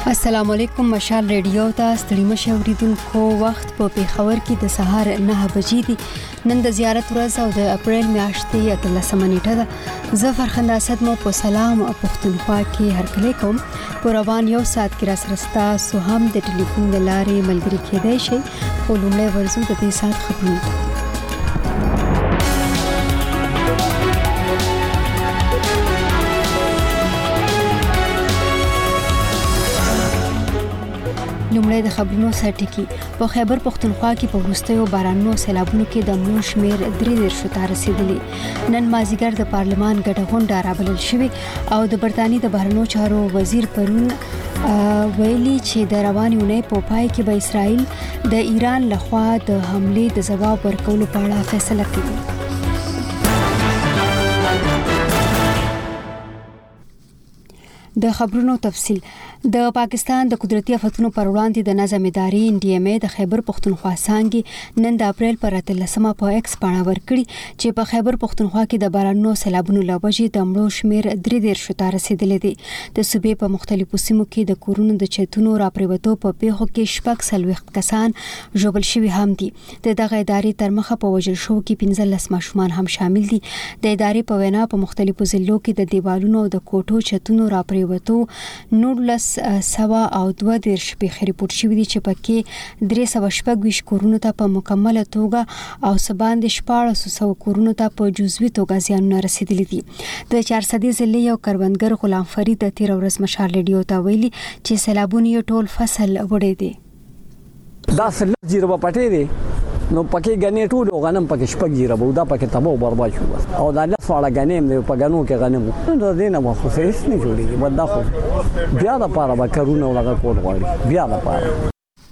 السلام علیکم مشال ریډیو ته ستړي مشه اوریدونکو وخت په پیښور کې د سهار 9 بجې دي نن د زیارت ورځ او د اپریل میاشتې 13 نیټه ده زه فرخنده اسد مو په سلام پښتونخوا کې هرکلی کوم په روان یو ساعت کې را سره ستاسو هم د ټلیفون د لارې ملګری کېدای شي خو لومړی ورځو د دې ساعت خبرونه لومړی د خبرونو سرټکی په خیبر پښتونخوا کې په وروستیو بارانونو سیلابونو کې د مړو شمیر 3 ته رسیدلی نن مازیګر د پارلمان ګډه غونډه رابلل شوې او د برتانی د بهرنیو چارو وزیر پرون ویلي چې د روانې اونۍ په پای کې به اسرائیل د ایران لخوا د حمله د جواب ورکولو په اړه فیصله کوي د خبرونو تفصیل د پاکستان د قدرتي آفتونو پر وړاندې د نظم اداري NDMA د خیبر پښتونخوا څنګه نن د اپریل پر 13 په ایکس باندې ورکړي چې په خیبر پښتونخوا کې د بارانونو سیلابونو لوجې د مړو شمیر 3 ته رسیدلی دي د صوبې په مختلفو سیمو کې د کورونو د چتونو راپریوتو په پیښو کې شپږ سلويخت کسان ژوبل شوي هم دي د دغه ادارې تر مخه په وژل شو کې 15 ماشومان هم شامل دي د ادارې په وینا په مختلفو ضلعو کې د دیوالونو او د کوټو چتونو راپریوتو 1922 شپې ریپورت شوې دي چې پکې 326 کورونو ته په مکمله توګه او سباند 1400 کورونو ته په جزوي توګه زیانونه رسیدلي دي د 400 ضلع یو کروندګر غلام فرید د 13 ورځ مشال ریډیو ته ویلي چې سیلابونه ټول فصل وړي دي دا سلب جیره په پټې دي نو پکې غنې ټول غنم پکې شپږ جیره بودا پکې تبو برباد شو او دا لس واړه غنم دی په غنو کې غنم نو دینه مو خو هیڅ نه جوړیږي بدا خو بیا د پاره به کارونه ولغه کول غواړي بیا د پاره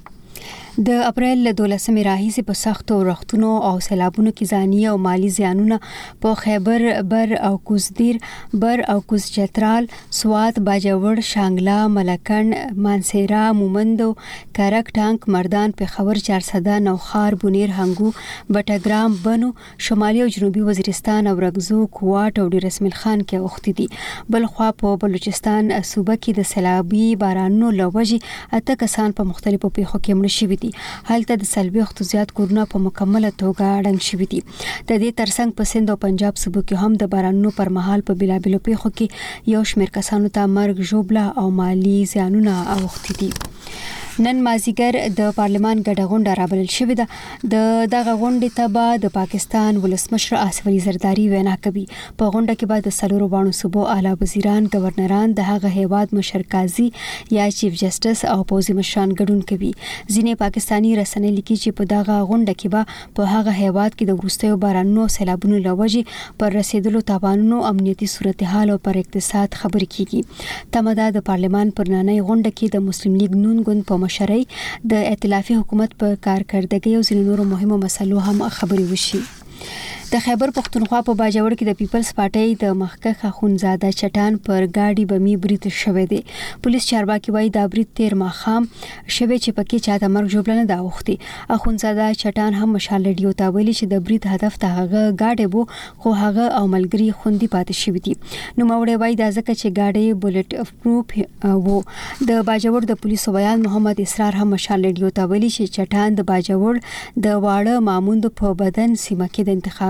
د اپریل 12 راهیسې په سختو رختونو او سیلابونو کې ځاني او مالی زیانونه په خیبر بر او کوزدیر بر او کوز چترال سوات باجوړ شانګلا ملکند مانسیرا مومندو کرک ټانک مردان پیښور 400 نوخار بونیر هنګو بټګرام بنو شمالي او جنوبي وزیرستان او رګزو کوټ او ډیر اسماعیل خان کې اوختي دي بل خو په بلوچستان صوبه کې د سیلابي بارانونو لوجې اته کسان په مختلفو پیښو کې مړ شوي هلته د سلويخت زیات کورونه په مکمله توګه اړنګ شوي دي د دې ترڅنګ په سند او پنجاب صوبو کې هم د بارانونو پر مهال په بلابلو پیښو کې یو شمېر کسانو ته مرګ ژوبله او مالی زیانونه اوختي دي نن مازیګر د پارلمان ګډه غونډه رابلل شوې ده د دغه غونډې ته به د پاکستان ولسمشر آصف علي زرداري وینا کوي په غونډه کې به د سلورو باڼو صوبو اعلی وزیران گورنران د هغه هیواد مشر قاضي یا چیف جسټس او پوزي مشران ګډون کوي ځینې پاکستانی رسنۍ لیکي چې په دغه غونډه کې به په هغه هیواد کې د وروستیو بارانونو سیلابونو لوجې پر رسیدلو تاوانونو امنیتي صورتحال او پر اقتصاد خبرې کیږي تمدا د پارلمان پر نننۍ غونډه کې د مسلم لیگ نون ګوند په مشرۍ د ائتلافي حکومت په کارکړدګۍ او ځینو نورو مهمو مسلو هم خبرې وشي د خیبر پښتونخوا په باجوړ کې د پیپلز پارټي د مخکخ اخونزاده چټان پر گاډي بمی بریټ شوې دي پولیس چارواکي وایي دا بریټ 13 ماخام شوې چې پکې چاته مرګ جوړل نه دا وختي اخونزاده چټان هم مشال ریډیو ته ویلي چې د بریټ هدف ته هغه گاډي وو خو هغه او ملګری خوندي پاتې شوې دي نو موري وایي دا ځکه چې گاډي بولټ پروف وو د باجوړ د پولیسو بیان محمد اسرار هم مشال ریډیو ته ویلي چې چټان د باجوړ د واړه ماموند په بدن سیمه کې د انتخابي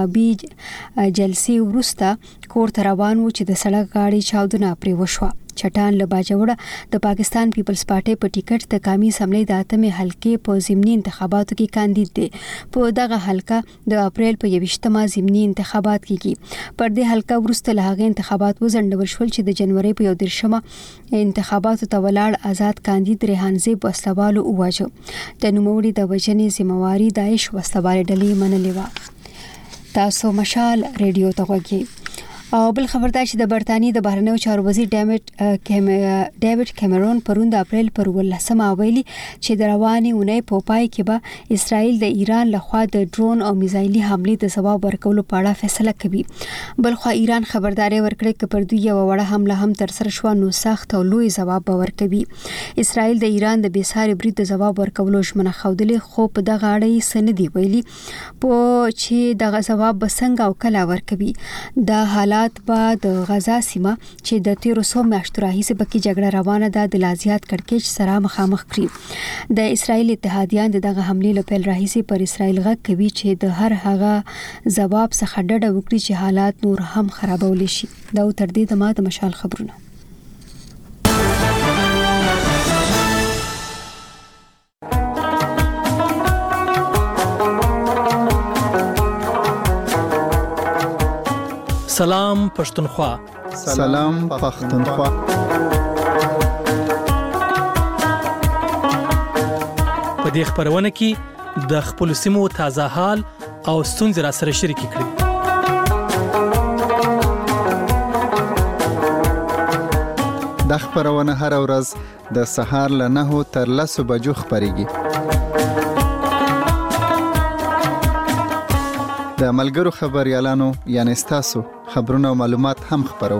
جلسې وروسته کور ته روان و چې د سړک غاړې چاودنه پرې وشوه چټان له باجوړه د پاکستان پیپلز پارټي په ټیکټ د قومي اسمبلی د اتمې حلقې په ضمني انتخاباتو کې کاندید دي په دغه حلقه د اپریل په 28مه ضمني انتخابات کیږي پر دې حلقه وروسته له هغه انتخابات وزندول شول چې د جنوري په 13مه انتخاباتو ته ولاړ آزاد کاندید ریحان زیب وسلوالو وواجه د نوموړي د وجنې ذمہواری داعش وسلوال ډلې منلې و تاسو مشال ریډیو ته وګورئ او بل خبردار چې د برتانی د بهرنیو چارو وزیر ډیوډ کیمرون پرون د اپریل پر 18 ویلي چې د روانې اونۍ په پای کې به اسرائیل د ایران لخوا د ډرون او میزایلي حملې د جواب ورکولو په اړه فیصله کوي بل خو ایران خبرداري ورکړي چې پر دوی یو وړه حمله هم تر سره شو نو سخت او لوی جواب ورکوي اسرائیل د ایران د بیساري برید د جواب ورکولو ژمنه خوده خو په دغه اړه سندې ویلي په چې دغه جواب بسنګ او کلا ورکوي د حالات حالات به د غزا سیمه چې د 1300 میاشتو راهیسې پکې جګړه روانه ده د لازیات کړکېچ سره مخامخ کړي. د اسرایل اتحادیان دغه حمله لپاره راهیسې پر اسرایل غږ کوي چې د هر هغه جواب څخه ډډه وکړي چې حالات نور هم خرابول شي. دا تر دې دمه د مشال خبرونه. سلام پښتونخوا. سلام پښتونخوا. په دې خبرونه کې د خپل سیمو تازه حال او ستونزې را سره شریک کړئ. د خبرونه هر ورځ د سهار له 9 تر 10 بجو خبريږي. د ملګرو خبريالانو یعنی تاسو خبرونه او معلومات هم خبرو.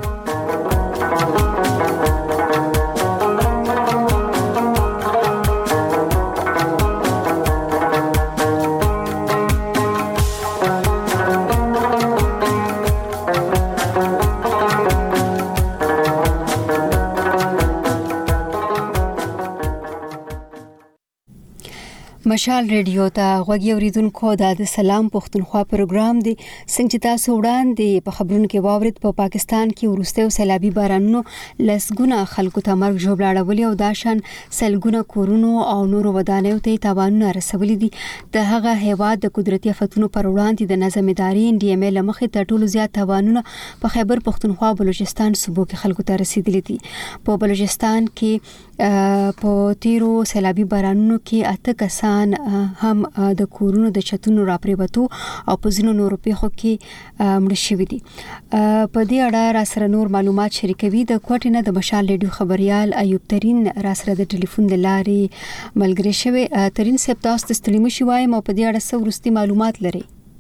مشال ریډیو ته غوږی اوریدونکو د سلام پښتونخوا پروګرام دی. څنګه تاسو وړاندې په خبرونو کې واورید په پاکستان کې ورسته سیلابي بارانونو لسګونه خلکو ته مرګ ژوبلاړولي او داشان سلګونه کورونو او نورو ودانیو ته تاوانونه رسولي دي. د هغه هیواد د قدرتي آفتونو پر وړاندې د نظم ادارې NDMA لمخې تر ټولو زیات تاوانونه په خیبر پښتونخوا بلوچستان صوبو کې خلکو ته رسیدلي دي. په بلوچستان کې په تیرو سیلابي بارانونو کې 8 کسان هم د کورونو د چتونو راپریوتو او په ځینو نورو پیښو کې مړ شوي دي. په دې اړه را سره نور معلومات شریکوي د کوټې نه د مشال ریډیو خبريال ایوب ترين را سره د ټلیفون د لارې ملګری شوی. ترين صاحب تاسو د ستړي مشي وایم او په دې اړه څه ورستي معلومات لري؟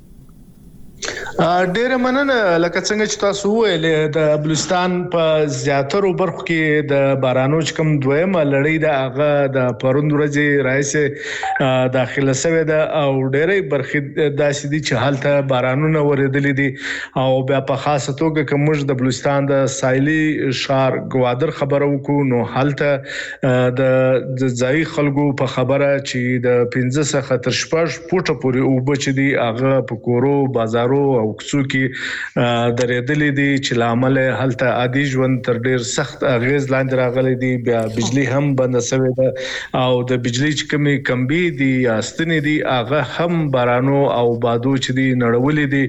ډېر مننه. لکه څنګه چې تاسو وویل د بلوچستان په زیاترو برخو کې د بارانو کوم دویمه لړۍ د هغه د پروند ورځې راځي داخله شوی ده او ډېرې برخې داسې دي چې حالته بارانونه ورېدلې دي او بیا په خاصه توګه کوم د بلوچستان د سایلی شهر ګوادر خبرو کو نو حالته د ځای خلکو په خبره چې د 15 څخه تر 16 فوټه پورې وبچ دي هغه په کورو بازارو او کوڅو کې درېدلې دي چې لامل حالته عادي ژوند تر ډېر سخت اغیز لاندې راغلي دي. بیا بجلی هم بند شوی ده او د بجلی چې کمی کمبي دي یا ستنې دي هغه هم بارانو او بادو چې دي نړولې دي.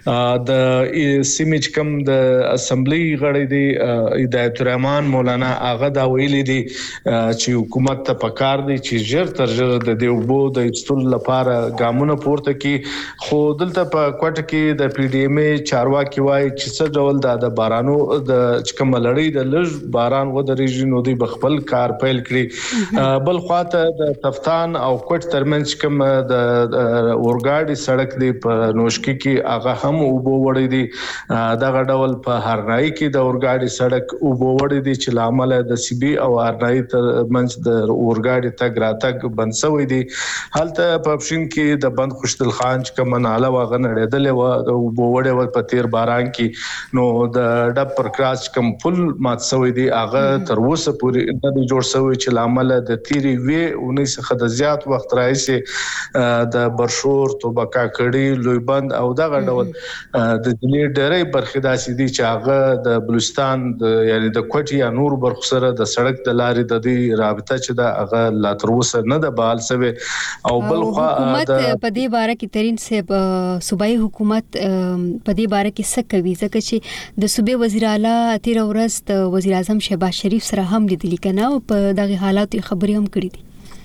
د سیمې کم د اسمبلی غړي دي هدایت الرحمن مولانا هغه دا ویلي دي چې حکومت ته پکار دي چې ژر تر ژر د دیوبو د استول لپاره ګامونه پورته کړي. خو دلته په کوټه کې د PDMA چارواکي وایي چې څه ډول د بارانو د کوم لړۍ د لږ باران و د ریژنو دی بخپل کار پیل کړی. بل خواته د تفتان او کوټ ترمنځ کوم د اورګاډي سړک دی په نوشکی کې هغه هم وبو وړي دي. دغه ډول په هرنای کې د اورګاډي سړک وبو وړي دي چې لامل د سیبي او هرنای ترمنځ د اورګاډي تګ راتګ بند شوی دی. حالته په پښین کې د بند خوشدل خان کوم ناله واغ نړیدل و وبوړې و په تیر باران کې نو د ډب پر کراس کوم فل مات شوی دی هغه تر اوسه پورې د جوړ شوی چې لامل د تیری وی 19 څخه د زیات وخت راځي د برشور توبکا کړي لوی بند او دغه ډول د دې ډېرې برخې داسې دي چې هغه د بلوچستان یعنی د کوټي یا نور برخو سره د سړک د لارې د دې رابطه چې د هغه لا تر اوسه نه د بحال شوی او بل خو حکومت په دې باره کې ترين صاحب صوبایي حکومت په دې باره کې څه کوي ځکه چې د صوبې وزیر اعلی تیر ورځ د وزیر اعظم شهباز شریف سره هم لیدل کنه او په دغه حالاتو خبرې هم کړې دي.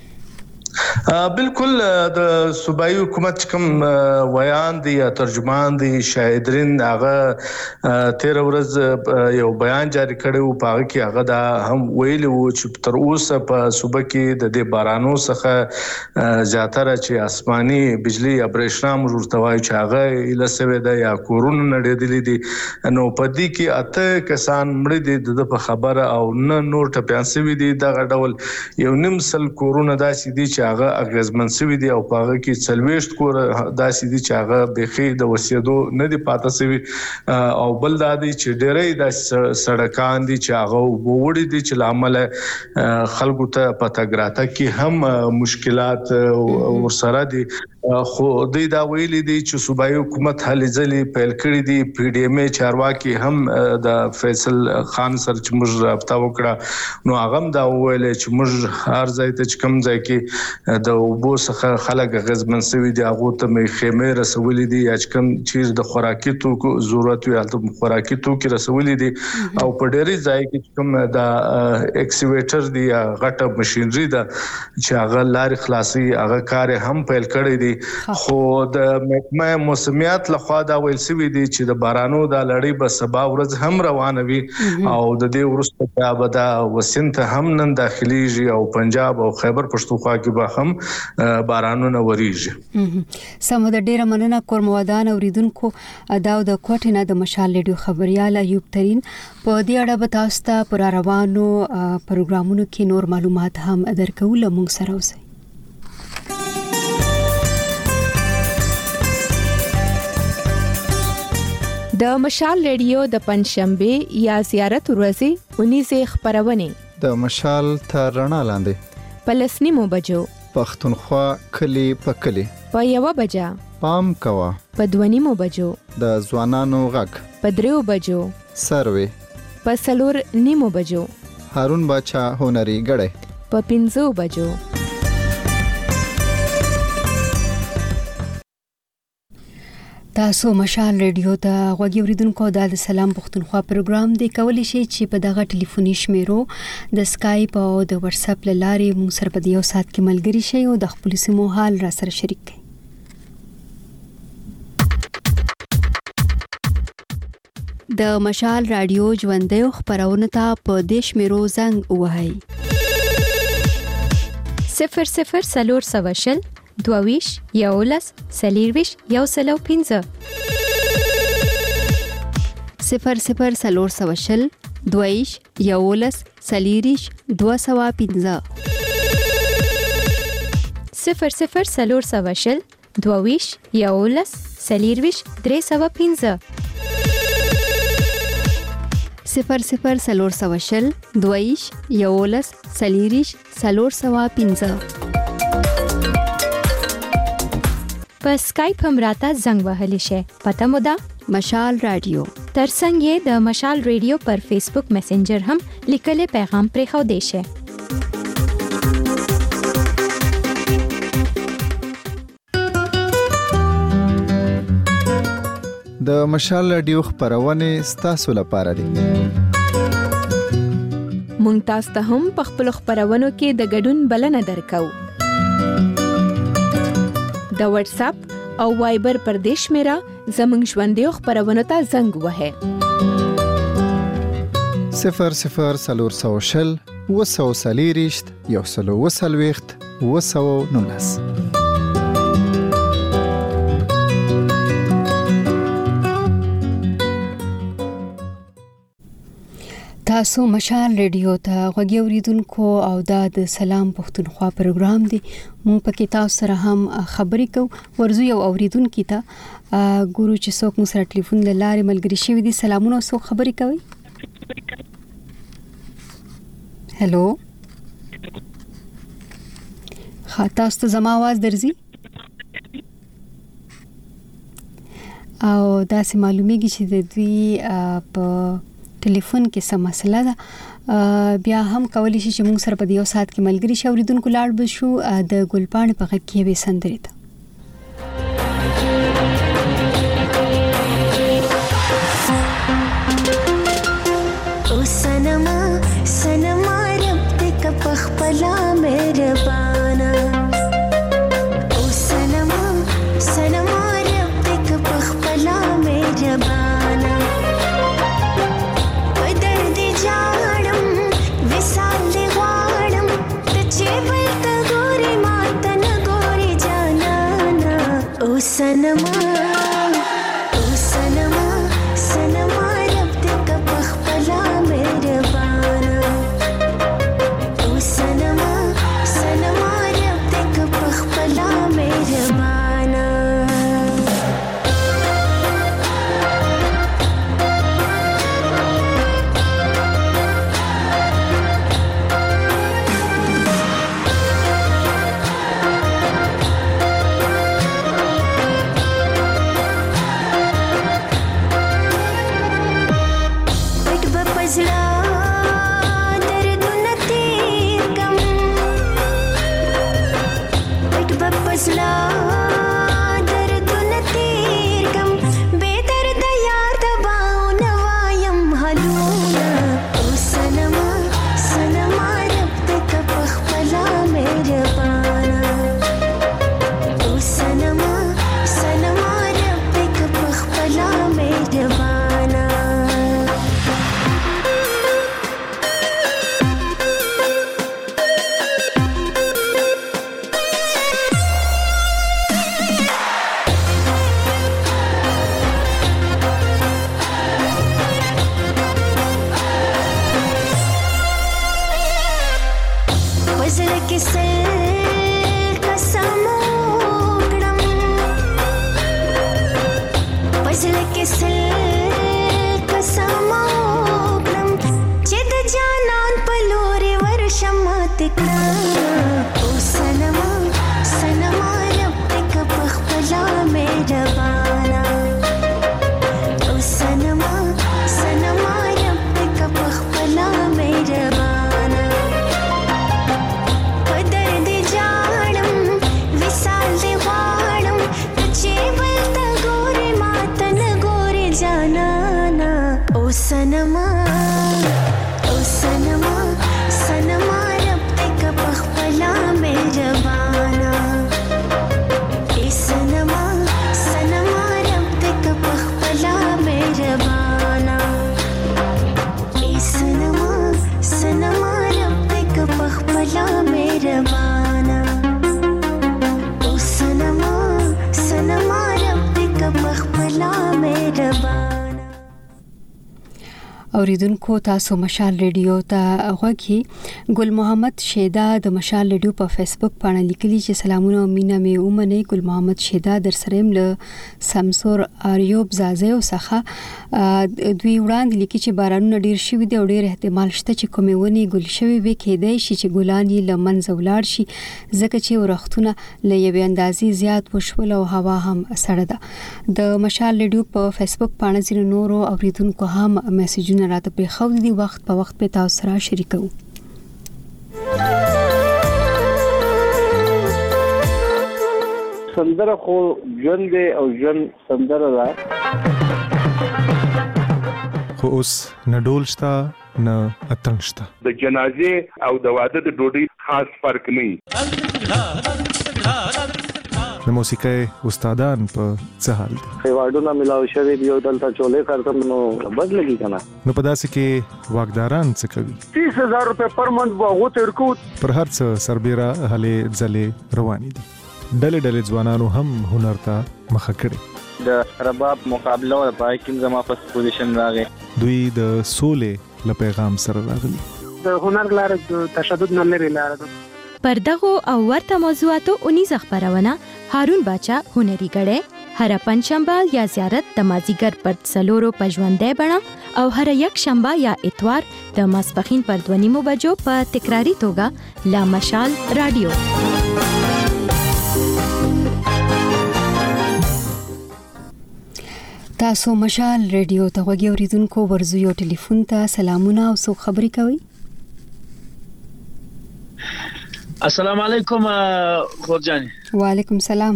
بالکل د صوبایي حکومت کوم ویان دي یا ترجمان دي شاهدرین هغه تیر ورځ یو بیان جاری کړو په هغه کې هغه دا هم ویلي وو چې تر اوسه په صوبه کې د دې بارانو څخه زیاتره چې آسماني بجلی یا برېښنا موږ توای چې هغه لسوي ده یا کورونه نړیدلې دي نو په دې کې 8 کسان مړ دي د په خبره او نه نور ټپيان سوي دي دغه ډول یو نیم سل کورونه داسې دي چې چې هغه اغیزمن سوي دي او هغه کې 40 کور داسې دي چې هغه بخي د وسیدو نه دي پاتې سوي او بل د دې چې ډېرې د سړکان دي چې هغه ووړي دي چې لامل خلکو ته پتاګراته کې هم مشکلات ورسره دي خو دوی دا ویلي دي چې صوبایي حکومت هلې ځلې پیل کړې دي پی ډي ایم چارواکي هم د فیصل خان سره چې موږ رابطه وکړه نو هغه دا ویل چې موږ هر ځای ته چې کوم ځای کې د اوبو څخه خلک غزمن سوي دي هغه ته مې خیمه رسولې دي یا چې کوم چیز د خوراکي توکو ضرورت وي هلته خوراکي توکي رسولې دي او په ډېری ځای کې کوم د ایکسیویټر دی غټه ماشينري ده چې هغه لارې خلاصي هغه کار هم پیل کړی دی خو د محکمه موسمیات لخوا دا ویل سوي دي چې د بارانو د لړۍ به سبا ورځ هم روانه وي او د دې وروسته به دا وسنت هم نن داخليږي او پنجاب او خیبر پښتونخوا کې به هم بارانونه وریږي سم د ډیره مننه کورموادان اوریدونکو دا د کوټې نه د مشال ریډیو خبريال ایوب ترين په دې اړه به تاسو ته پر روانو پروګرامونو کې نور معلومات هم درکو لمونږ سره اوسئ د مشال ریډیو د پنځشنبه یا زیارت ورځې 19 خبرونه د مشال تر رڼا لاندې پلسنیمو بجو پښتونخوا کلی په کلی په 1 بجا پام کوا په 2 بجو د ځوانانو غږ په 3 بجو سروي په 4 بجو هارون باچا هنري غړې په 5 بجو تاسو مشال ریډیو ته غوږی اوریدونکو د سلام پښتونخوا پروګرام دی کولی شئ چې په دغه ټلیفوني شمیرو د سکایپ او د واتس اپ لارې موږ سره په یو سات کې ملګری شئ او د خپل سیمو حال را سره شریک کړئ د مشال رادیو ژوندۍ خبرونه ته په دیش میرو زنګ وهاي 00 سلور سواشل دوویش یولس سلیرویش یوسلو 15 00 سلور سواشل دوویش یولس سلیریش 215 00 سلور سواشل دوویش یولس سلیرویش 315 00 سلور سواشل دوویش یولس سلیریش 315 په سکایپ هم راته زنګ وهلی شي پته مو ده مشال رادیو ترڅنګ یې د مشال ریډیو پر فیسبوک میسنجر هم لیکل پیغام پرې خو دی شي د مشال رادیو خبرونه ستاسو لپاره دي مونږ تاسو ته هم په خپل خبرونو کې د ګډون بلنه درکو د واتس اپ او وایبر پر دیش میرا زمنګ ژوندۍ خبرونه ته زنګ وهه 00 سلور سوشل وسو سلیریشت یوسلو وسلويخت وسو نونس تاسو مشال ریډیو ته غوږی اوریدونکو او د سلام پښتونخوا پروګرام دی مونږ پکې تاسو سره هم خبرې کوو ورزو یو اوریدونکو ته ګورو چې څوک مو سره ټلیفون لاره ملګری شوی دي سلامونه څوک خبرې کوي هلو تاسو ته زما आवाज درځي او دا سه معلومیږي چې د دوی په ټلیفون کې څه مسله ده بیا هم کولی شي چې موږ سره په یو سات کې ملګری شو اوریدونکو لاړ بشو د ګلپاڼې په غږ کې به سندري ته او سنما سنما رب دې کا پخپلا مهربانا او سنما سنما رب دې کا پخپلا مهربانا सनमा ओ सनमा सनमा रब दे का पखपला मेहरबाना ओ सनमा सनमा रब दे का सनमा ओ सनमा सनमा रब तक पखपला मेहरबाना ए सनमा सनमा रब तक पखपला मेहरबाना ए सनमा सनमा रब तक पखपला मेहरबाना ओ सनमा सनमा रब तक पखपला मेहरबाना। اوریدونکو تاسو مشال ریډیو ته غوږی ګل محمد شیدا د مشال ریډیو په فیسبوک باندې لیکلي چې سلامونه او مینا مې اومنه ګل محمد شیدا در سره له سمسور اریوب زازیو څخه دوی وړاندې لیکي چې بارانونه ډیر شوي دي او ډیر احتمال شته چې کومې ونی ګل شوي وي کېدای شي چې ګلان یې لمنځه ولاړ شي ځکه چې ورختونه له یوې اندازې زیات وشول او هوا هم سړه ده. د مشال ریډیو په فیسبوک باندې ځینې نورو اوریدونکو هم میسجونه راته په خو دي وخت په وخت په تاسو سره شریکو. سندره خو ژوند او ژوند سندره ده خو اوس نه ډول شته نه اتڼ شته. د جنازې او د واده د ډوډۍ خاص فرق نه وي. د موسیقۍ استادان په څه حال دي؟ ایوارډونه ملاو شوی دی او دلته چولې کارته نو بد لګي کنه. نو په داسې کې واکداران څه کوي؟ 30000 روپے پر منث واغو ترکو پر هر څه سربېره هلې ځلې روانې دي. ډلې ځوانانو هم هنر ته مخه کړي. د رباب مقابله او پای کې زما په پوزیشن راغی. دوی د سولې له پیغام سره راغلي. د هنر لاره د تشدد نه لري لاره ده. پر دغه او ورته موضوعاتو 19 خبرونه هارون باچا هنري غړې هر پنځشنبه یا زیارت د مازیګر پر څلورو پژوندې بڼه او هر یک شنبه یا اتوار د ماسپخین پر 2:30 بجو په تکراری توګه لا مشال رادیو. تاسو مشال ریډیو ته غوږی اوریدونکو ورزو یو ټلیفون ته سلامونه او سو خبري کوي. السلام علیکم خورجان. وعلیکم سلام.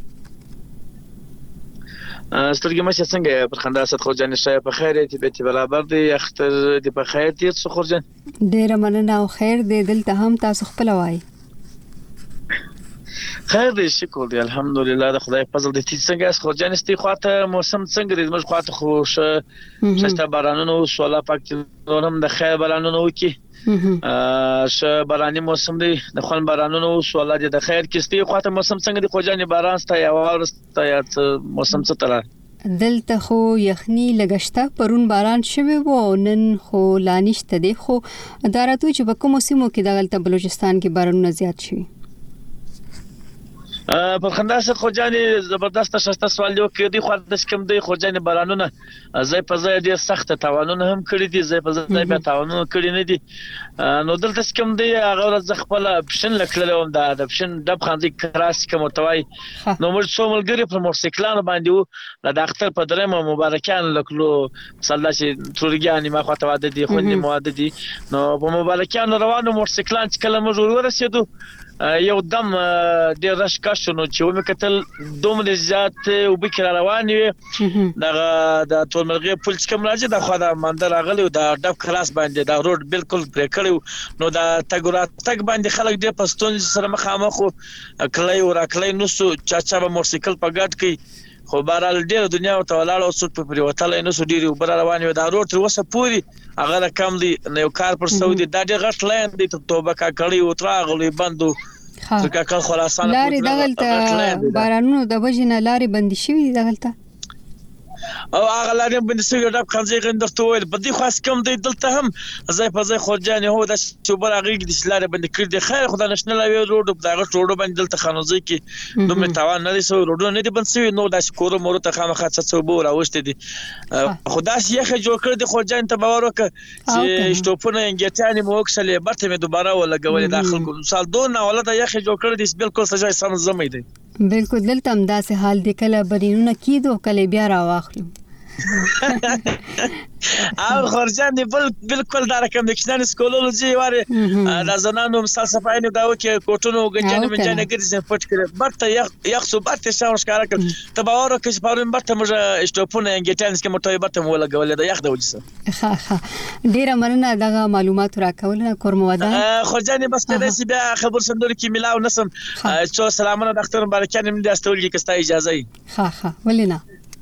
سترګې مشه څنګه پر خندا ست خورجان شای په خیر ته به برابر دی اختر دی په خیر ته څو خورجان. ډیر مننه او خیر دی دلته هم تاسو خپل وای. خیر دی شکر دی الحمدلله د خدای فضل دی څنګه اس خورجان استي خواته موسم څنګه دی موږ خواته خوش شته بارانونو سواله پاک نورم د خیر بارانونو وکي ش باراني موسم دی د خپل بارانونو سواله دی د خیر کستي خواته موسم څنګه دی خورجان باران ستا یا ورستا یا موسم څه تر دلته خو یخنی لګشته پرون باران شوی وو نن خو لانشته دی خو داراتو چې په کوم سیمو کې دغلت بلوچستان کې بارانونه زیات شوي. په خندا سره خوجاني زبردست شسته سوال یو کې دی خو د کوم دی خوجاني بارانونه زې په زې ډیر سخت تاوانونه هم کړی دي زې په زې به تاوانونه کړی نه دي نو دلته کوم دی هغه ورځ خپل پښن لکلم د پښن دب خاندي کراس کوم توای نو موږ څو ملګری په موټرسایکلانو باندې وو د اختر په درېمه مبارکان لکلو صلی الله تورګانی ما خاطر واده دي خو دې مواده دي نو په مبارکان روانو موټرسایکلان چې کله موږ ورسېدو یو دم د رش کښونو چې ومه کتل دومره زیات او بکر روان وي دغه د تورمرغه پل چې کوم راځي د خو د مندر غلي د ډب کلاس باندې د روډ بالکل پرې کړو نو د تګورات تک باندې خلک د پستون سره مخامخ کلی او راکلی نو چاچا به موټرسایکل په ګډ کې خو بهرال ډیره دنیا او تولاړ او څوک په پریوتل نو سو ډیره بر روان وي د روډ تر وسه پوری هغه کم دی نو کار پر سعودي د ډېر غټ لاین دی توبه کا کړی او تراغلی بندو څنګه کله خلاصانه لاري دغلت بارانونو د وجنه لاري بندي شوی دغلت او هغه لاري بندي شوی د خنځي غندرته ویل په دې خاص کوم دی دلته هم زای په زای خورجان هو د چوبر هغه د لاري بندي کړی دی خیر خدای نشنل وی روډ دغه روډ باندې دلته خانوزي کې نو متوان نه سو روډ نه دی بند شوی نو د کورو مورو ته خامخا څه بو راوښته دي خدای یې جوړ کړ دی خورجان ته باور وکړه چې شټوپونه انګټانی مو وکړلې برته مې دوباره ولګولې داخل کو مثال دوه ولدا یې جوړ کړ دی بالکل سجای سم زمې دی بالکل دلته هم داسې حال دی کله برینونه کیدو کله بیا راواخلو او خرجان بالکل دا رقم د کښنان سکولولو چې واره د زنانو مثال صفاینو دا وکي کوټونو غنجن منجن ګرځي پټ کړي برته یخ سو برته شاو ښکارا کړ تباور کې پارون برته موږ اشټوپونه انګټانس کې مټوي برته مولا غولې د یخ د وجسه ها ډیره مننه دغه معلومات راکول کورمودا خرجان بس ته سی بیا خبر سندور کې ملاو نسم چې سلامونه ډاکټر مبارکان مې د استول کې کستا اجازه ها ولینا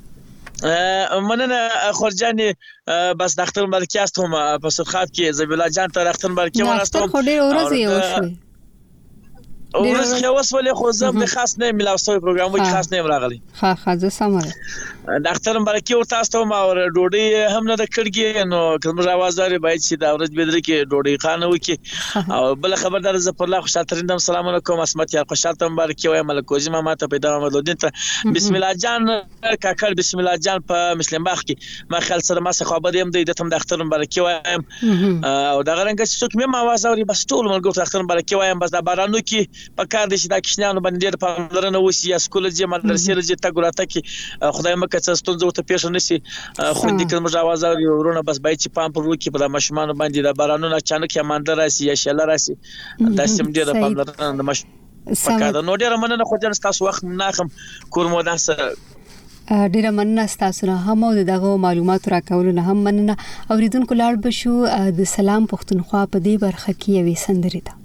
مننه خورجان بس ډاکټر مبارک یاستم په صدخات کې زبیل الله جان ته ډاکټر مبارک وناستم خو ډیر ورځ یې وشوي ورځ خو وسولې خو زه خاص نه ملاوسوي پروګرام وای خاص نه راغلی ها زه سمره ډاکټر مبارک ورته استم او ډوډۍ هم نه د کړګي نو کوم راوازاري باید چې دا ورځ بدر کې ډوډۍ خانه وکي او بل خبردار ز پر الله خوشالترین السلام علیکم اسمت یا خوشالت مبارک وای ملکوزی ما ته پیدا محمد الدین ته بسم الله جان کاکل بسم الله جان په مسلم باغ کې ما خیال سره ما څه خبر يم د تم ډاکټر مبارک وایم او دا غرنګ چې څوک مې ما وازوري بس ټول مرګ ډاکټر مبارک وایم بس دا بارانو کې په کار دي چې دا کښنانو باندې د پاملرنه وسی یا سکول چې مدرسې لږه تا ګراته کې خدای مکه څه ستونزه ته پیښ نشي خو دې کوم جوازوري ورونه بس باید چې پام پر وکي په مشمان باندې د بارانونو اچانک یا مانده راسي یا شل راسي دا سم دې د پاملرنه د مش پکاره نو ډیر مننه خو جن تاسو وخت ناخم کورمودان سره ډیره مننه تاسو نه هم او دغه معلومات راکول نه هم مننه اوریدونکو لاړ بشو د سلام پښتونخوا په دې برخه کې یوې سندرې ده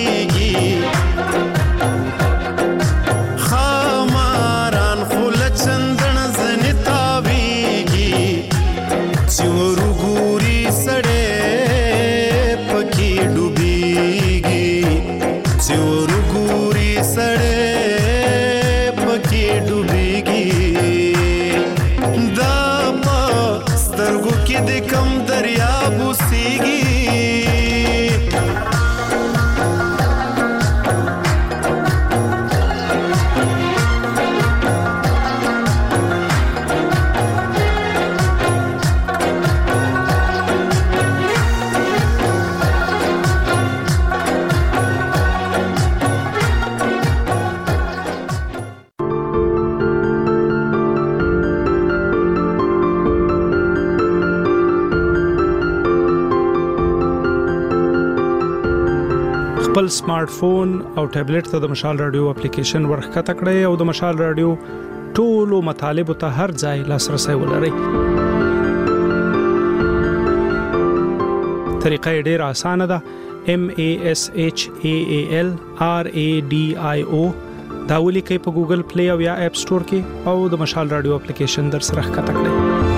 Let's خپل سمارټ فون او ټابلیټ ته د مشال رادیو اپلیکیشن ورخکته کړئ او د مشال رادیو ټولو مطالبه ته هر ځای لاسرسي ولرئ. طریقه ډېره اسانه ده. MASHAALRADIO دا ولیکئ په ګوګل پلی او یا اپ سٹور کې او د مشال رادیو اپلیکیشن در سره ښکته کړئ.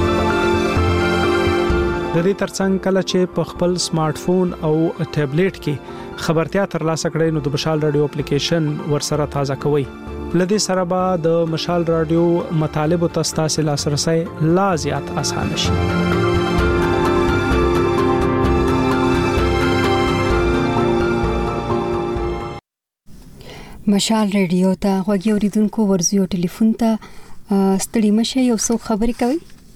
د دې ترڅنګ کله چې په خپل سمارټ فون او ټابلیټ کې خبرتیا ترلاسه کړئ نو د مشال رادیو اپلیکیشن ورسره تازه کوئ. لدې سره به د مشال رادیو مطالب او تاسو لاسرسي لا زیات اسانه شي. مشال رادیو ته غوږی اوریدونکو ورزيو ټلیفون ته ستړي مشه یو څو خبرې کوي.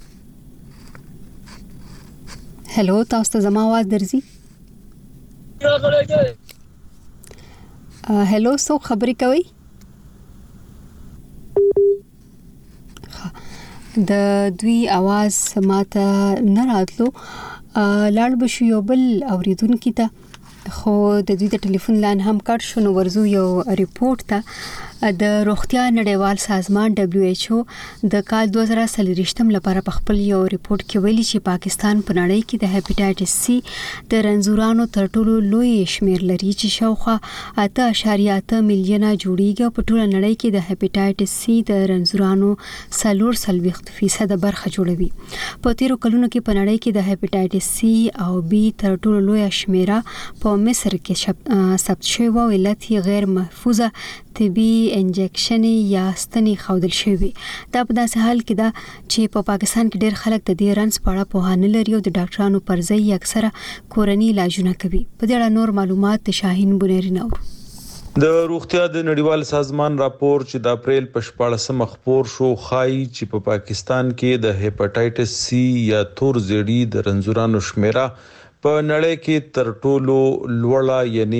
هلو تاسو ته زما आवाज درځي؟ هلو څو خبرې کوي؟ د دوی आवाज ماته نه راتلو. لاړ بشو یو بل اوریدونکو ته خو د دوی د ټلیفون لاین هم کټ شو. نو ورزو یو ریپورت ته د روغتیا نړیوال سازمان WHO د کال 2023 لپاره په خپل یو ریپورت کې ویلي چې پاکستان په نړۍ کې د هپاتایټس سي د رنځورانو تر ټولو لوی شمیر لري چې شاوخوا 8.8 میلیونه جوړیږي. په ټوله نړۍ کې د هپاتایټس سي د رنځورانو 40% برخه جوړوي. په تیرو کلونو کې په نړۍ کې د هپاتایټس سي او بي تر ټولو لوی شمیره په مصر کې ثبت شوی او علت غیر محفوظه طبي انجکشن یا ستنې خودل شوی. دا په داسې حال کې دا چې په پاکستان کې ډېر خلک د دې رنځ په اړه پوهه لري او د ډاکټرانو پر ځای اکثره کورنۍ علاجونه کوي. په دې اړه نور معلومات د شاهین بنيري نور. د روغتیا د نړیوال سازمان راپور چې د اپریل په 14 خبر شو خای چې په پاکستان کې د هپاتایټس سی یا تور زیړی د رنځورانو شمیره په نړۍ کې تر ټولو لوړه یعنی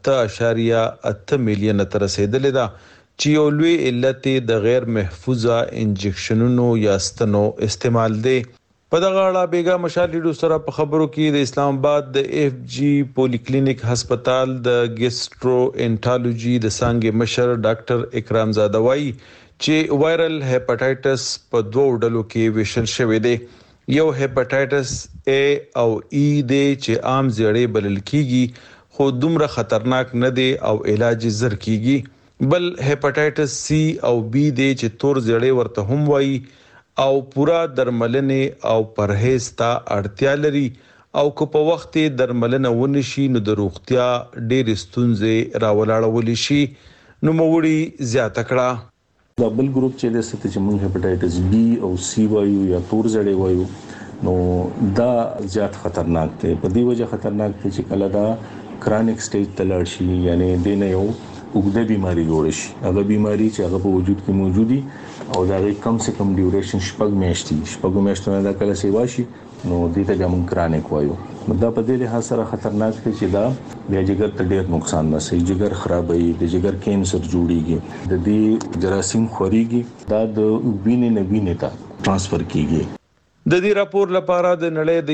8.8 میلیونه تر رسیدلې ده چې یو لوی علت د غیر محفوظه انجکشنونو یا ستنو استعمال دی. په دغه اړه بیګا مشال ریډیو سره په خبرو کې د اسلام آباد د FG پولی کلینیک هسپتال د ګیسټرو انټالوجي د څنګه مشر ډاکټر اکرام زاده وایي چې وایرل هپاتایټس په دوه ډلو کې ویشل شوی دی. یو هپاتایټس A او E دی چې عام زیړې بلل کیږي خو دومره خطرناک نه دی او علاج زر کیږي. بل هپاتایټس C او B دی چې تور زیړې ورته هم وایي او پورا درملنه او پرهیز ته اړتیا لري او کو په وخت درملنه ونشي نو د روغتیا ډېر ستونزې راولاړول شي. نو موړي زیاته کړه. دا بل ګروپ چې د ست چې موږ هپاتایټس B او C وایو یا تور زړې وایو نو دا زیات خطرناک دی. په دې وجه خطرناک دی چې کله دا کرونیک سټیج ته لاړ شي یعنی د نه یو وګړه بیماری جوړ شي. هغه بیماری چې هغه په وجود کې موجودي او دا کم سے کم ډیوریشن شپږ میاشتې دا کله سیوا شي نو دې ته موږ کرونیک وایو. دا په دې لحاظ سره خطرناک دی چې دا د جګر ته ډېر نقصان رسوي. جګر خرابوي، د جګر کینسر جوړیږي، د دې جراثیم خوريږي، دا د وینې نه وینې ته ترانسفر کیږي. د دې راپور لپاره د نړۍ د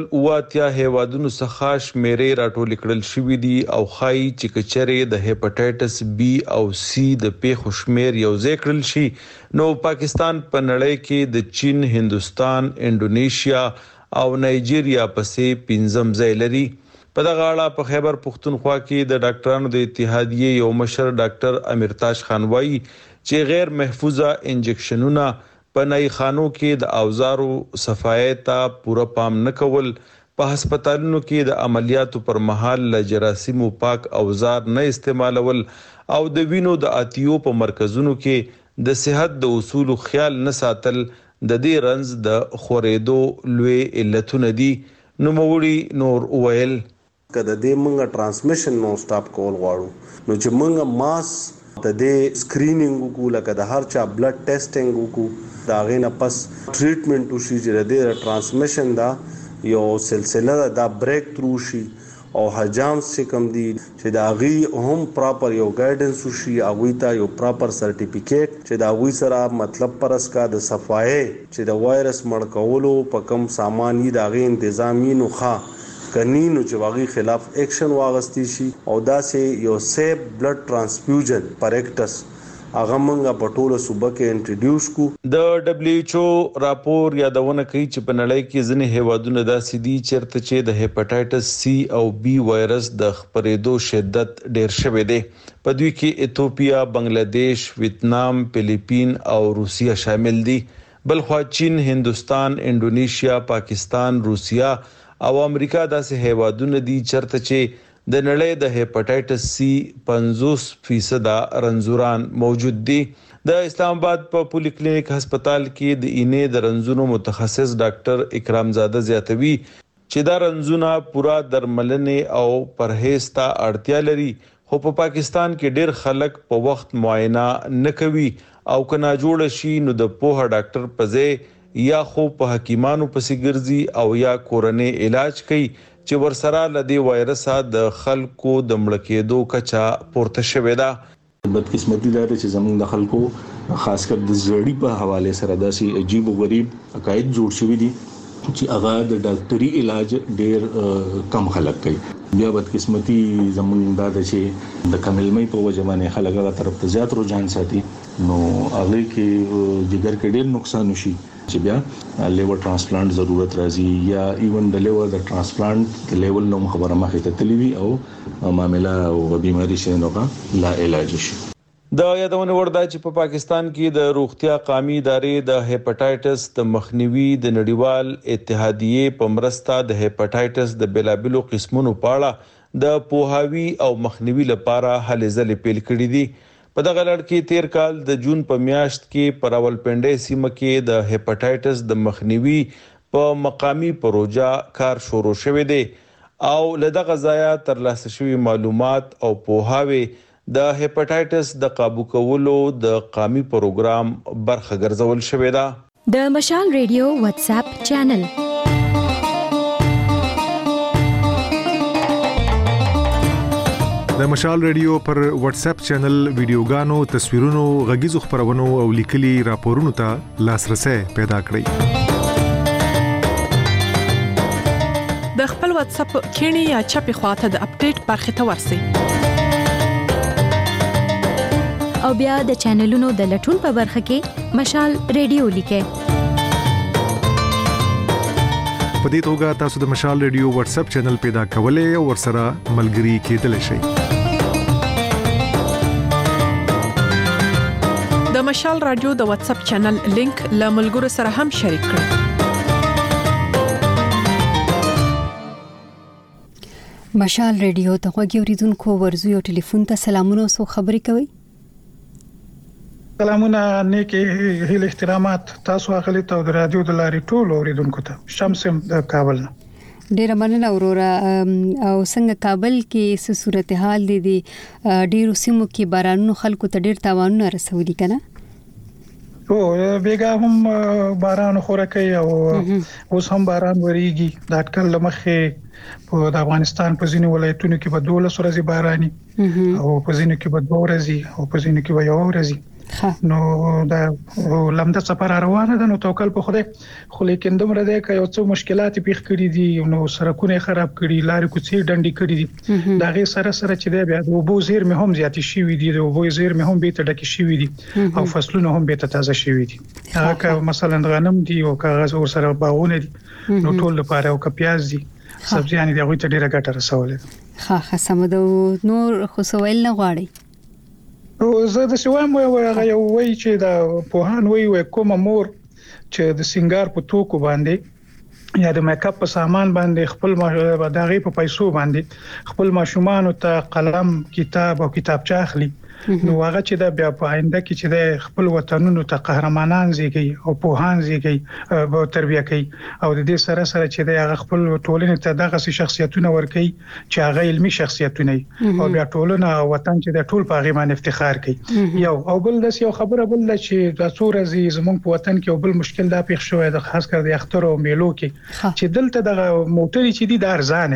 180 هیوادونو څخه شمیرې راټول کړل شوې دي او خای چې کچره د هپاتایټس B او C د پیښو شمیر یو ځای کړل شي نو پاکستان په نړۍ کې د چین، هندستان، انډونیشیا او نایجیریا پسې 5م ځای لري. په دغه اړه په خیبر پختونخوا کې د ډاکټرانو د اتحادیې یو مشر ډاکټر امیرتاج خان وایي چې غیر محفوظه انجکشنونه په نای خانو کې د اوزارو صفایي ته پوره پام نه کول، په هسپتالونو کې د عملیاتو پر مهال ل جراثیمو پاک اوزار نه استعمالول او د وینو د اتیو په مرکزونو کې د صحت د اصول خیال نه ساتل د دې رنځ د خورېدو لوی علتونه دي. نو موړي نور ویل کله دې مونږه ترانسمیشن نو سټاپ کول غواړو نو چې مونږه ماس د دې سکرینینګ وکړو لکه د هر چا بلډ ټیسټینګ وکړو دا غینه پس ټریټمنټ وشي چې د ترانسمیشن دا یو سلسله دا بریک تھرو شي او حجام چې کوم دي چې دا غي هم پراپر یو ګایډنس وشي اغوي ته یو پراپر سرټیفیکیټ چې دا غوي سره مطلب پرس کا د صفایي چې د وایرس مړ کولو په کم سامان یې دا غي تنظیمي نو ښه کنینو چې واغی خلاف اکشن واغستی شي او دا سه یو سیف بلډ ټرانسفیوژن پریکټس هغه مونږه په ټوله صوبه کې انټروډیوس کو. د دبليو ایچ او راپور یادونه کوي چې په نړۍ کې ځینې هیوادونه داسې دي چیرته چې د هپاتایټس سی او بی وایرس د خپرېدو شدت ډیر شوی دی. په دوی کې ایتھوپیا، بنگلاديش، ویتنام، فلیپین او روسیا شامل دي. بلخوا چین، هندستان، انډونیشیا، پاکستان، روسیا او امریکا داسې هیوادونه دي چیرته چې د نړۍ د هپاتایټس سی 50% رنځوران موجود دي. د اسلام آباد په پولی کلینیک هسپتال کې د اینې د رنځونو متخصص ډاکټر اکرام زاده زیاتوي چې دا رنځونه پورا درملنې او پرهیز ته اړتیا لري، خو په پاکستان کې ډیر خلک په وخت معاینه نه کوي او کنا جوړ شي نو د پوهه ډاکټر پځې یا خو په حکیمانو پسې ګرځي او یا کورنۍ علاج کوي چې ورسره لدی وایرسه د خلکو د مړ کېدو کچا پورته شوې ده. بدقسمتي دا چې زموږ د خلکو خاص کر د زړی په حواله سره داسې عجیب او غریب عقاید جوړ شوی دي چې هغه د ډاکټري علاج ډیر کم خلک کوي. بیا بدقسمتي زموږ دا چې د کملمۍ په وجه باندې خلک هغه طرف ته زیات رجحان ساتي نو هغه کې جګر کې ډیر نقصان وشي چې بیا لیور ترانسپلانت ضرورت راځي یا ایون د لیور د ترانسپلانت لیول نو خبره مخه ته تلوي او معاملې او بيماري شنوغه لا علاج شي. د یادونه وردا چې په پاکستان کې د روغتیا قومي ادارې د هپاتایټس د مخنیوي د نړیوال اتحادیې په مرسته د هپاتایټس د بلابلو قسمونو په اړه د پوهاوی او مخنیوي لپاره هلې ځلې پیل کړې دي. په دغه لړ کې تیر کال د جون په میاشت کې پر راولپنډي سیمه کې د هپاتایټس د مخنیوي په مقامی پروژه کار شروع شوې ده او لدغه ځای ترلاسه شوی معلومات او پوهاوی د هپاتایټس د قابو کولو د قومي پروګرام برخه ګرځول شوې ده. د مشال ریډیو واتس اپ چینل د مشال ریډیو پر واتس اپ چینل ویډیوګانو، تصویرونو، غږیزو خبرونو او لیکلي راپورونو ته لاسرسي پیدا کړئ. د خپل واتس اپ کینی یا چپی خواته د اپډیټ برخه ته ورسئ او بیا د چینلونو د لټون په برخه کې مشال ریډیو لیکئ. په دې توګه تاسو د مشال ریډیو واتس اپ چینل پیدا کولای او ورسره ملګري کېدلی شئ. د مشال رادیو د واتس اپ چینل لینک له ملګرو سره هم شریک کړئ. مشال ریډیو ته غوږی اوریدونکو ورزو یو ټلیفون ته سلامونه او خبرې کوي. سلامونه نیکه هیله احترامات تاسو اخلي ته د رادیو د لارې ټول اوریدونکو ته شمسم د کابل نه ډیر مننه اورورا او څنګه کابل کې څه صورتحال دي ډیرو سیمو کې بارانونو خلکو ته ډیر تاوانونه رسولي کنه او بیګا هم باران خوره کوي او اوس هم باران وریږي د اټکل لمخه په د افغانستان په ځینو ولایتونو کې به 12 ورځې باراني او په ځینو کې به 2 ورځې او په ځینو کې به 1 ورځې نو دا لمده سفر روانه ده نو توکل په خدای خو لیکن دومره ده که یو څو مشکلات پیښ کړي دي نو سرکونه خراب کړي لارې کوڅې ډنډې کړي دي دا غي سره چې ده بیا د وبو زیر مه هم زیات شي دي د وبو زیر مه هم به ته ډک شي دي او فصلونه هم به ته تازه شي دي هغه مثلا غنم دي او کاغذ ور سره باغونه دي نو ټول لپاره او کپیاز دي سبزیان دي غوي ته ډیره ګټه رسولې ها سمدو نور خو سوال نه غواړي او زه د سوام هغه یو وای چې د پوهان وای کومه مور چې د سنگار په توکو باندې یا د میک اپ په سامان باندې خپل دغه په پیسو باندې خپل ماشومان ته قلم کتاب او کتابچه اخلي نو هغه چې د بیا په آینده کې چې د خپل وطنونو ته قهرمانان زیږي او پوهان زیږي او تربیه کوي او د دې سره چې د هغه خپل ټولنې ته دغه شخصیتونه ورکي چې هغه علمي شخصیتونه او بیا ټولنه او وطن چې د ټول په غي باندې افتخار کوي یو او بل د یو خبره بل چې د څور ازي زمونږ په وطن کې بل مشکل دا پیښ شوی د خاص کر د اختر او میلو کې چې دلته د موټرې چې دي د ارزان دي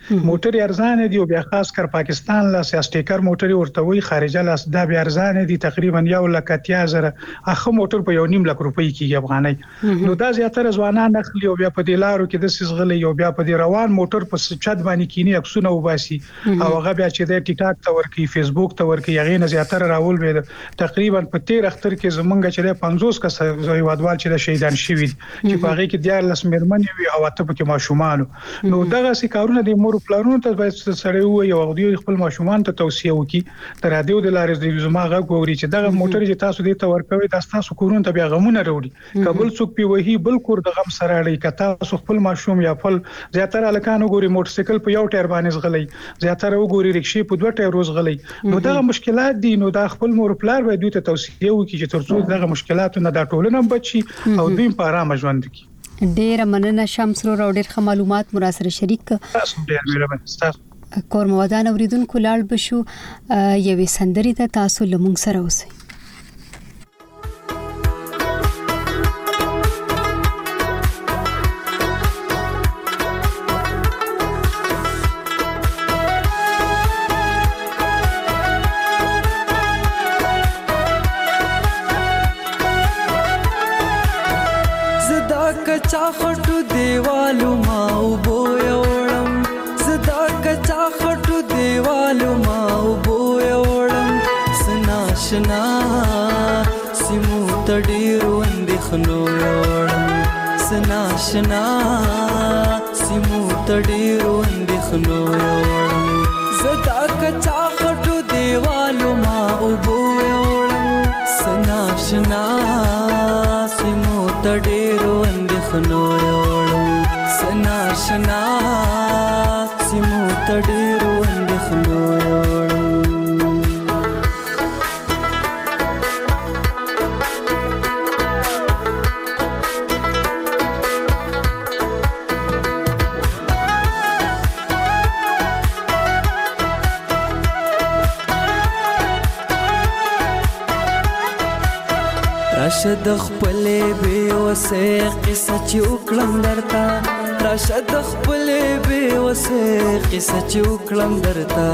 موټر ارزان دي او بیا خاص کر پاکستان لا سټیکر موټر ورته وي خارجه لاس دا بیا ارزان دي تقریبا 1,80,000 اخه موټر په 1.5 لک روپۍ کېږي افغاني نو دا زیاتره ځوانان نخلي او بیا په دلارو کې د سیسغلې یو بیا په روان موټر په چت باندې کینی عکسونه وباسي او هغه بیا چې د ټیک ټاک ته ورکی فیسبوک ته ورکی هغه نه زیاتره راول به تقریبا په 13 اختر کې زمونږ چې 50 کس هیوادوال چې شهیدان شوي چې په هغه کې 14 مېرمنې وي او اته پکې ماشومان نو دغه سې کارونه د مور پلانونو ته باید سره وي او د خپل ماشومان ته توصيه وکړي تر دې د لارې د زماغه ګوري چې دغه موټر چې تاسو دې ته ورکوي تاسو کورونه ته بیا غمونه وروړي قبل څوک پی وਹੀ بل کور د غم سره اړي کته تاسو خپل ماشوم یا خپل زیاتره الکانو ګوري موټر سایکل په یو ټایر باندې زغلي زیاتره وګوري رکشې په دوه ټایر زغلي نو دغه مشکلات دي نو د خپل مور پلار باید دوی ته توصيه وکړي چې ترڅو دغه مشکلاتونه د ټولنه بچي او دوی په آرام ژوند وکړي ډېر مننه شمس رو ډېر ښه معلومات مو را سره شریک تاسو ډېر مهرباني تاسو کور موادان اوریدونکو لاړ بشو یوې سندري ته تاسو لمونږ سره اوسئ कच्चा खटू देवालू माऊ बोयोड़म सदा कच्चा खटू देवालू माऊ बोयोड़म सनाशना सिमू तडीरू अंदिखनो योड़म सनाशना सिमू तडीरू अंदिखनो योड़म सदा कच्चा खटू देवालू माऊ बोयोड़म सनाशना सिमू तडीरू अंदिखनो योड़म सनाशना सिमू तडीरू अंदिखनो योड़म راشد خپلې به وسه قصه چې وکړم درته راشد خپلې به وسه قصه چې وکړم درته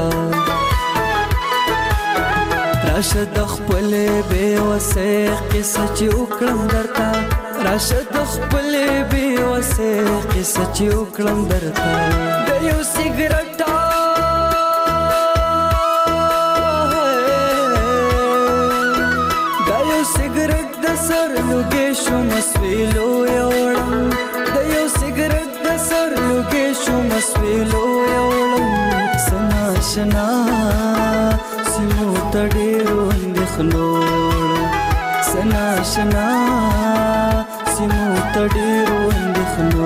راشد خپلې به وسه قصه چې وکړم درته راشد خپلې به وسه قصه چې وکړم درته د یو سیګریټ سر لوګې شو مسویلو یوړم د یو سیګریټ د سر لوګې شو مسویلو یوړم سناشنا سیمو تډېرو اندېښنو سناشنا سیمو تډېرو اندېښنو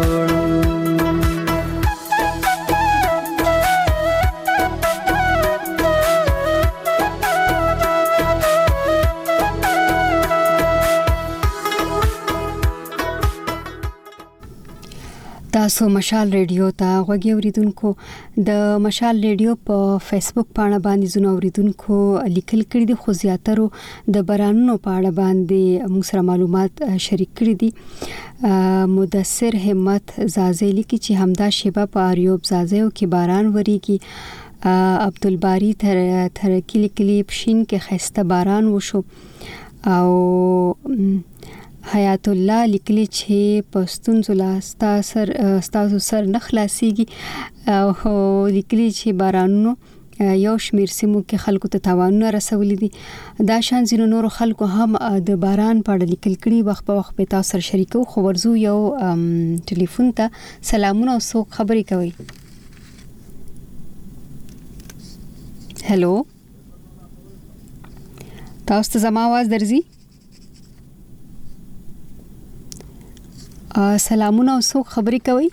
تاسو مشال ریډیو ته غوږی اوریدونکو د مشال ریډیو په فیسبوک پاڼه باندې زونه اوریدونکو لیکل کړي دي خو زیاتره د بارانونو په اړه باندې موږ سره معلومات شریک کړي دي مدثر همت زازی لیکي چې همدا شیبه په اریوب زازیو کې باران وریږي عبدالباری ترکی لیکلي پښین کې خسته باران وشو او حیات الله لیکلی چې پښتون زلا ستاسو سر نه خلاصيږي او لیکلی چې بارانونو یو شمیر سیمو کې خلکو ته تاوانونه رسولي دي دا شان زینو نور خلکو هم د باران په اړه لیکل کړي وخت په وخت به تاسو سره شریکو خو ورزو یو ټلیفون ته سلامونه او څوک خبرې کوي هلو تاسو ته زما आवाज درځي سلامونه او څوک خبرې کوي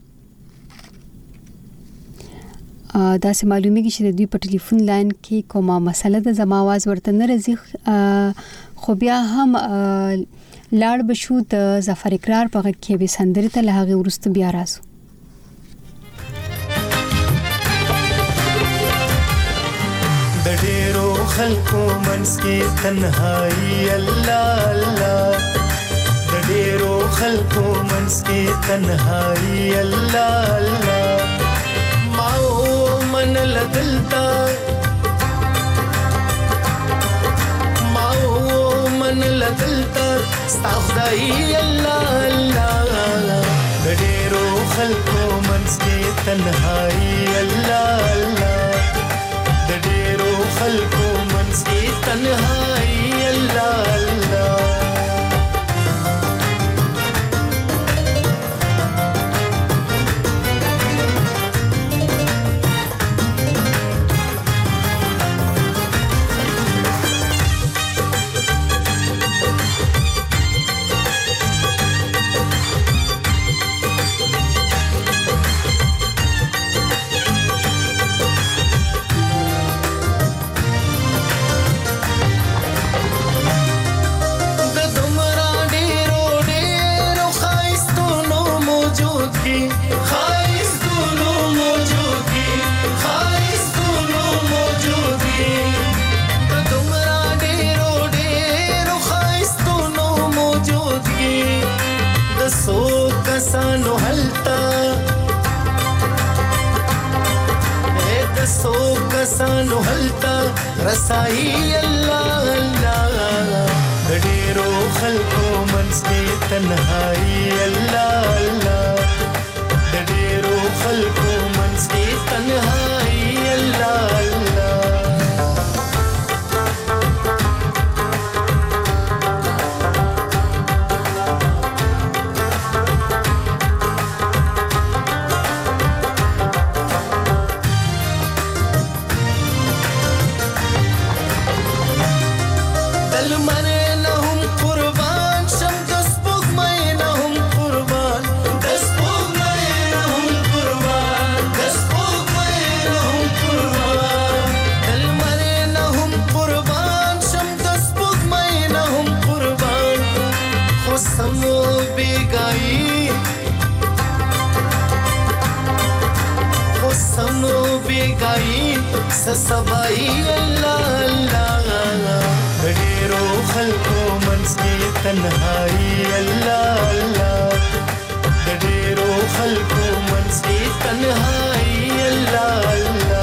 دا سه معلومیږي چې د دوی په ټلیفون لاین کې کومه مسله د زما आवाज ورته نه راځي خو بیا هم لاړ بشو د ظفر اقرار په کې به سندره ته لهغه ورست بیا راسو د ډېرو خلکو منځ کې تنهایی الله الله ډېرو خلکو منځ کې تنهایی الله الله لدلتا ما من لدلتا ستا خدای الله الله ډېرو خلکو منځ کې تنهایی الله الله د ډېرو خلکو منځ کې تنهایی الله الله کسانو هلتا سو کسانو هلتا رسائی الله الله ډېرو خلکو منځ کې تنهایی الله الله ډېرو خلکو منځ کې تنهایی الله الله سبای الله الله ډېرو خلکو منځ کې تنهایی الله الله ډېرو خلکو منځ کې تنهایی الله الله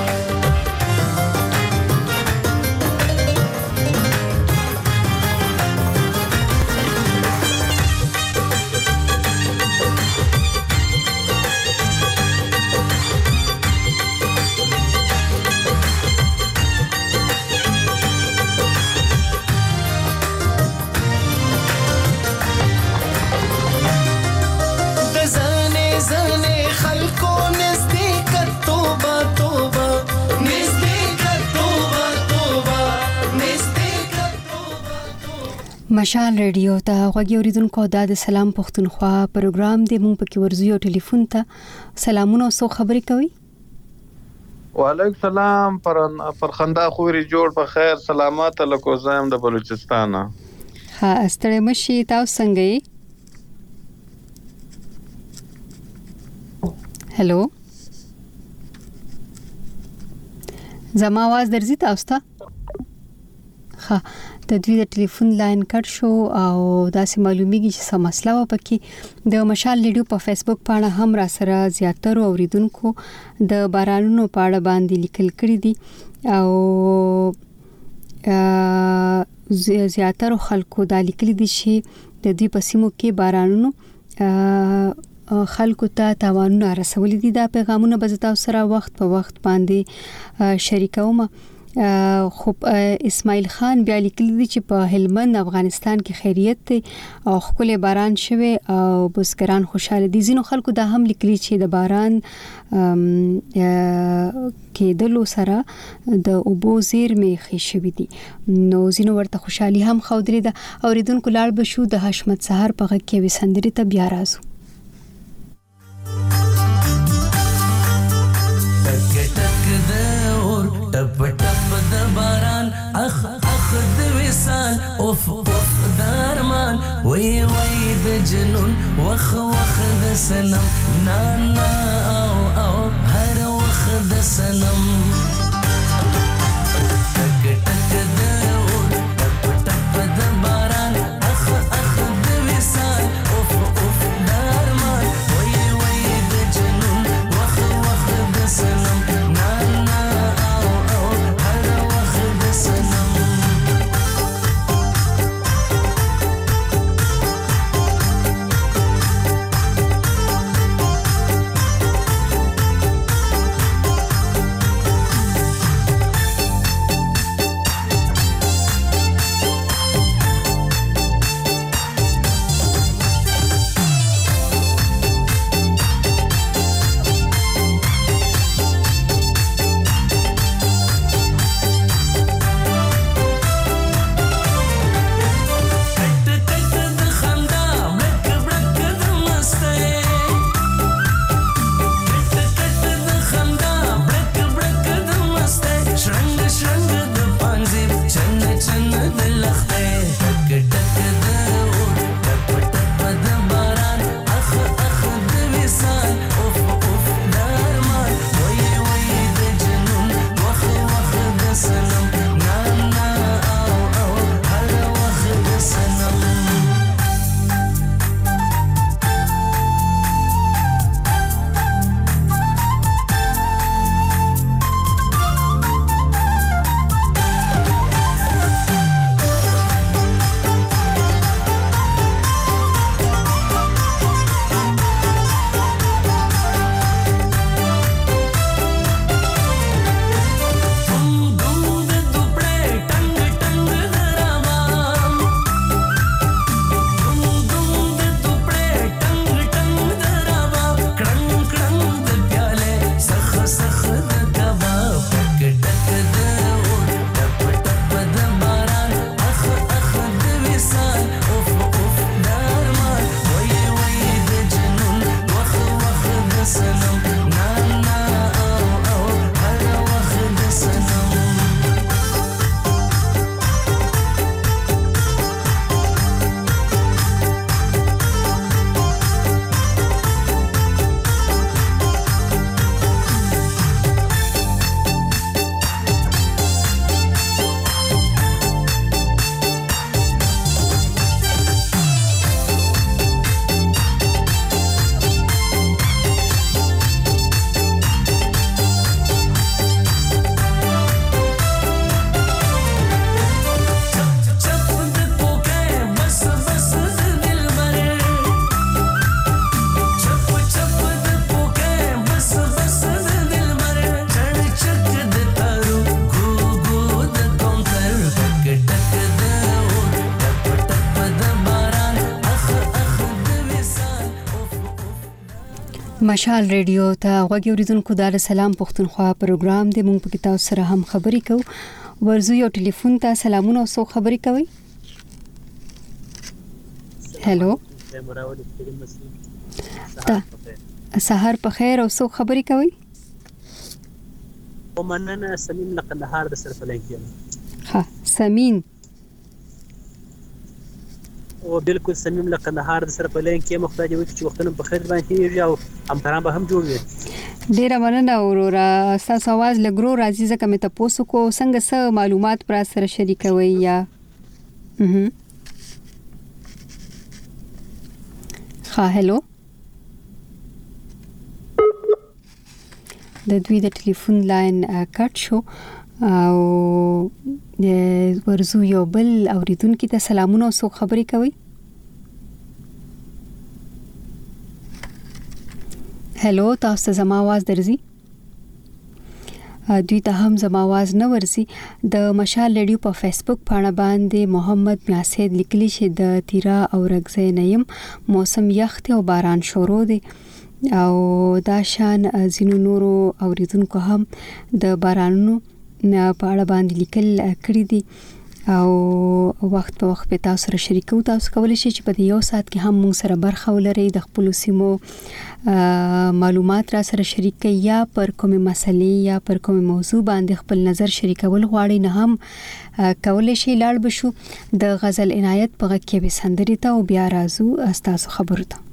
مشال ریډیو ته غوږی اوریدونکو د سلام پښتونخوا پروګرام دی مونږ پکې ورزو یو ټلیفون ته سلامونه سو خبرې کوي وعلیکم سلام پر خندا خوري جوړ په خیر سلامات لکو زم د بلوچستان ها استړې مشي تاسو څنګه یې هلو زما आवाज درځي تاسو ته ها د دوی د ټلیفون لاین کټ شو او داسې معلومیږي چې سم مسله و پکې د مشال ریډیو په فیسبوک باندې هم را سره زیاتره اوریدونکو د بارانونو په اړه باندې لیکل کړي دي او زیاتره خلکو دا لیکلي دي چې د دوی په سیمو کې بارانونو خلکو ته تاوانونه رسولي دي دا پیغامونه به تاسو سره وخت په وخت باندې شریکوم خو اسماعیل خان بیا لیکلی دی چې په هلمند افغانستان کې خیریت دی او خپل باران شوه او بزګران خوشاله دي زینو خلکو دا هم لیکلی چې د باران کېدلو سره د اوبو زیرمې ښې شوې دي نو زینو ورته خوشحالي هم خودري ده اوریدونکو لاړ بشو د حشمت سحر په غږ کې وسندري ته بیا راځو اخ د وصال اوف درمان وي د جنون وخ د سنم نا او هر وخ د سنم تک تک د ټپ د باران اخ د وصال اوف درمان وي د جنون وخ د سنم نا مشال ریډیو ته غوږی اوریدونکو د سلام پښتونخوا پروګرام د مونږ په کتاب سره هم خبرې کوو. ورزو یو ټلیفون ته سلامونه او سو خبرې کوي. هالو سحر په خیر او سو خبرې کوي. ومننه سمین لقندهار د سرفلنګ یم. ها سمین او بالکل سمیم لقندهار د سرفلنګ کې مخته دی چې وختونه په خیر باندې او همکاران به هم جوړ وي. ډیره مننه اورورا تاسو आवाज لګرو راځي ځکه مې تاسو کو څنګه څه معلومات پر سره شریکوي یا ها هلو د دوی د ټلیفون لاین کټ شو او ورزو یو بل اوریدونکو ته سلامونه او سو خبرې کوي. هلو تاسو زما आवाज درځي؟ دوی ته هم زما आवाज نه ورسي. د مشال ریډیو په فیسبوک پاڼه باندې محمد میاسید لیکلی چې د تیرا او رغزه نیم موسم یخ ته او باران شروع دی او دا شان زینو نورو اوریدونکو هم د بارانونو په اړه باندې لیکل کړی دي او وخت په وخت په تاسو سره شریکو. تاسو کولی شئ چې په یو ساعت کې هم موږ سره برخه ولرئ د خپل سیمو معلومات را سره شریک کړئ یا پر کومه مسلې یا پر کومه موضوع باندې خپل نظر شریکول غواړئ نه هم کولی شئ. لاړ بشو د غزل عنایت په غږ کې به سندري ته او بیا راځو تاسو خبرو ته.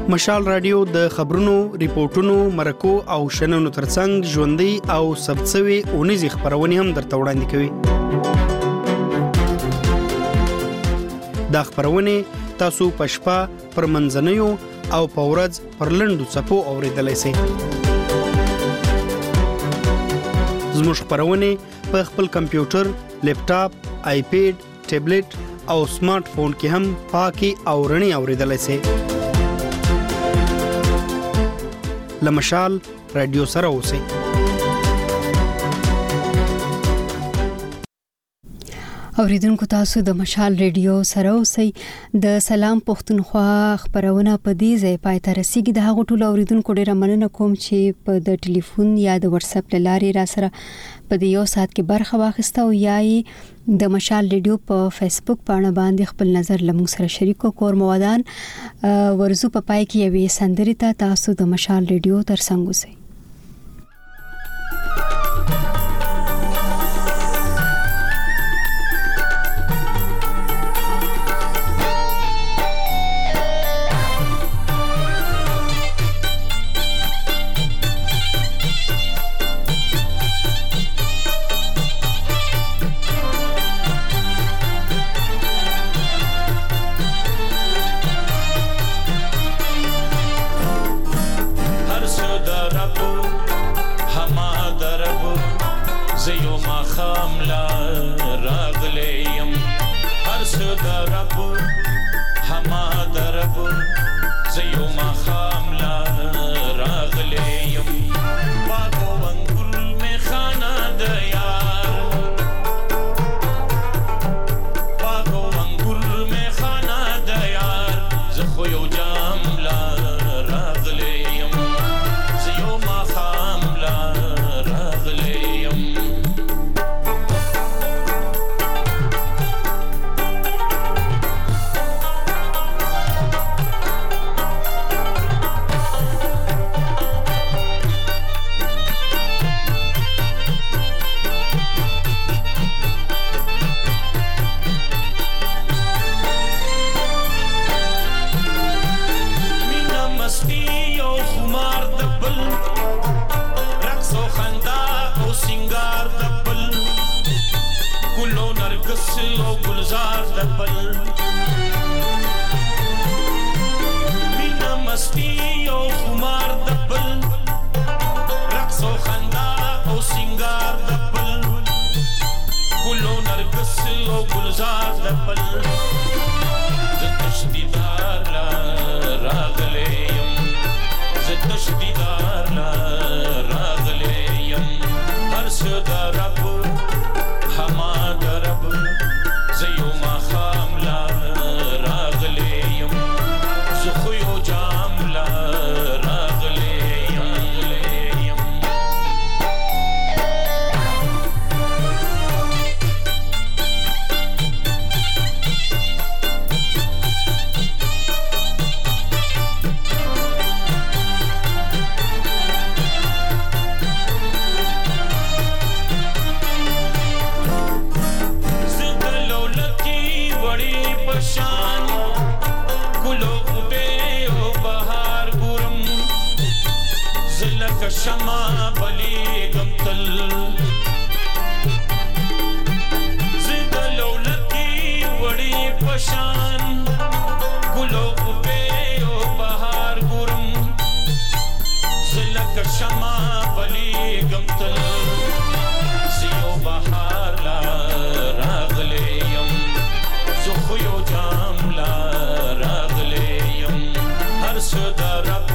مشال رادیو د خبرونو، ریپورتونو، مرکو او شننو ترڅنګ ژوندۍ او سبڅوي اونیزي خبرونه هم درته وړاندې کوي. دا خبرونه تاسو په شپه، پر منځنیو او په ورځ پر لنډو څپو اوریدلای شئ. زموږ خبرونه په خپل کمپیوټر، لیپټاپ، آیپیډ، ټابلیټ او سمارټ فون کې هم پاکي او رڼي اوریدلای شئ. لمشال رادیو سره اوسئ. اوریدونکو تاسو د مشال ریډیو سره اوسئ. د سلام پښتونخوا خبرونه په دې ځای پای ته رسیدي. د هغو ټولو اوریدونکو ډیره مننه کوم چې په د ټلیفون یا د واتس اپ لارې را سره په دې یو ساعت کې برخه واخیسته او یا د مشال ریډیو په فیسبوک باندې باندې خپل نظر لمون سره شریکو. کور موادان ورزو په پای کې یوې سندرې ته تاسو د مشال ریډیو ترڅنګ اوسئ. Shut up.